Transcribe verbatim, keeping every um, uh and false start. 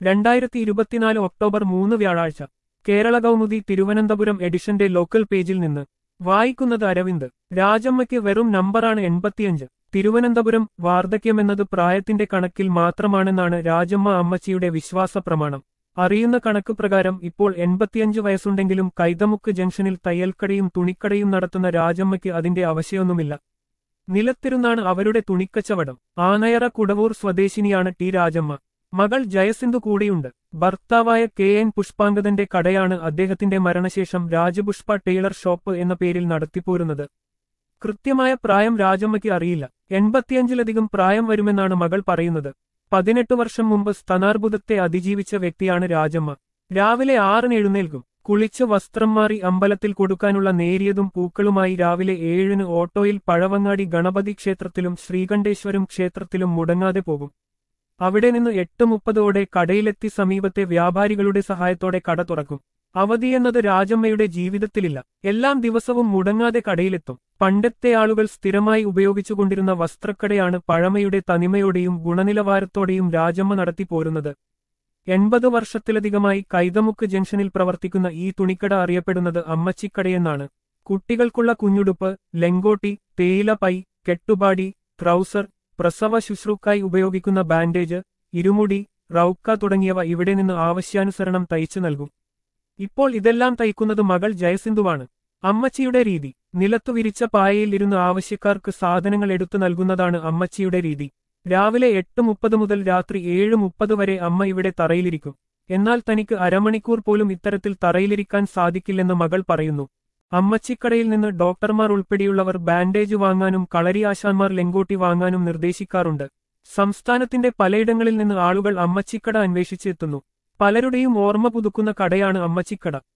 രണ്ടായിരത്തി ഇരുപത്തിനാല് ഒക്ടോബർ മൂന്ന് വ്യാഴാഴ്ച കേരള കൗമുദി തിരുവനന്തപുരം എഡിഷന്റെ ലോക്കൽ പേജിൽ നിന്ന് വായിക്കുന്നത് അരവിന്ദ്. രാജമ്മയ്ക്ക് വെറും നമ്പറാണ് എൺപത്തിയഞ്ച്. തിരുവനന്തപുരം. വാർദ്ധക്യമെന്നത് പ്രായത്തിന്റെ കണക്കിൽ മാത്രമാണെന്നാണ് രാജമ്മ അമ്മച്ചിയുടെ വിശ്വാസ പ്രമാണം. അറിയുന്ന കണക്ക് പ്രകാരം ഇപ്പോൾ എൺപത്തിയഞ്ച് വയസ്സുണ്ടെങ്കിലും കൈതമുക്ക് ജംഗ്ഷനിൽ തയ്യൽക്കടയും തുണിക്കടയും നടത്തുന്ന രാജമ്മയ്ക്ക് അതിന്റെ ആവശ്യമൊന്നുമില്ല. നിലത്തിരുന്നാണ് അവരുടെ തുണിക്കച്ചവടം. ആനയറ കുടവൂർ സ്വദേശിനിയാണ് ടി രാജമ്മ. മകൾ ജയസിന്ധു കൂടിയുണ്ട്. ഭർത്താവായ കെ എൻ പുഷ്പാങ്കദന്റെ കടയാണ് അദ്ദേഹത്തിന്റെ മരണശേഷം രാജപുഷ്പ ടൈലർ ഷോപ്പ് എന്ന പേരിൽ നടത്തിപ്പോരുന്നത്. കൃത്യമായ പ്രായം രാജമ്മയ്ക്ക് അറിയില്ല. എൺപത്തിയഞ്ചിലധികം പ്രായം വരുമെന്നാണ് മകൾ പറയുന്നത്. പതിനെട്ട് വർഷം മുമ്പ് സ്തനാർബുദത്തെ അതിജീവിച്ച വ്യക്തിയാണ് രാജമ്മ. രാവിലെ ആറിന് എഴുന്നേൽക്കും. കുളിച്ച് വസ്ത്രം മാറി അമ്പലത്തിൽ കൊടുക്കാനുള്ള നേരിയതും പൂക്കളുമായി രാവിലെ ഏഴിന് ഓട്ടോയിൽ പഴവങ്ങാടി ഗണപതി ക്ഷേത്രത്തിലും ശ്രീകണ്ഠേശ്വരം ക്ഷേത്രത്തിലും മുടങ്ങാതെ പോകും. അവിടെ നിന്ന് എട്ട് മുപ്പതോടെ കടയിലെത്തി സമീപത്തെ വ്യാപാരികളുടെ സഹായത്തോടെ കട തുറക്കും. അവധിയെന്നത് രാജമ്മയുടെ ജീവിതത്തിലില്ല. എല്ലാം ദിവസവും മുടങ്ങാതെ കടയിലെത്തും. പണ്ടത്തെ ആളുകൾ സ്ഥിരമായി ഉപയോഗിച്ചുകൊണ്ടിരുന്ന വസ്ത്രക്കടയാണ് പഴമയുടെ തനിമയോടെയും ഗുണനിലവാരത്തോടെയും രാജമ്മ നടത്തിപ്പോരുന്നത്. എൺപത് വർഷത്തിലധികമായി കൈതമുക്ക് ജംഗ്ഷനിൽ പ്രവർത്തിക്കുന്ന ഈ തുണിക്കട അറിയപ്പെടുന്നത് അമ്മച്ചിക്കടയെന്നാണ്. കുട്ടികൾക്കുള്ള കുഞ്ഞുടുപ്പ്, ലെങ്കോട്ടി, തേയില പൈ, കെട്ടുപാടി, ട്രൗസർ, പ്രസവ ശുശ്രൂക്കായി ഉപയോഗിക്കുന്ന ബാൻഡേജ്, ഇരുമുടി, റൗക്ക തുടങ്ങിയവ ഇവിടെ നിന്ന് ആവശ്യാനുസരണം തയ്ച്ചു നൽകും. ഇപ്പോൾ ഇതെല്ലാം തയ്ക്കുന്നത് മകൾ ജയസിന്ധുവാണ്. അമ്മച്ചിയുടെ രീതി. നിലത്തു വിരിച്ച പായയിൽ ഇരുന്ന് ആവശ്യക്കാർക്ക് സാധനങ്ങൾ എടുത്തു നൽകുന്നതാണ് അമ്മച്ചിയുടെ രീതി. രാവിലെ എട്ട് മുപ്പത് മുതൽ രാത്രി ഏഴ് മുപ്പത് വരെ അമ്മ ഇവിടെ തറയിലിരിക്കും. എന്നാൽ തനിക്ക് അരമണിക്കൂർ പോലും ഇത്തരത്തിൽ തറയിലിരിക്കാൻ സാധിക്കില്ലെന്ന് മകൾ പറയുന്നു. അമ്മച്ചിക്കടയിൽ നിന്ന് ഡോക്ടർമാർ ഉൾപ്പെടെയുള്ളവർ ബാൻഡേജ് വാങ്ങാനും കളരി ആശാന്മാർ ലെങ്കോട്ടി വാങ്ങാനും നിർദ്ദേശിക്കാറുണ്ട്. സംസ്ഥാനത്തിന്റെ പലയിടങ്ങളിൽ നിന്ന് ആളുകൾ അമ്മച്ചിക്കട അന്വേഷിച്ചെത്തുന്നു. പലരുടെയും ഓർമ്മ പുതുക്കുന്ന കടയാണ് അമ്മച്ചിക്കട.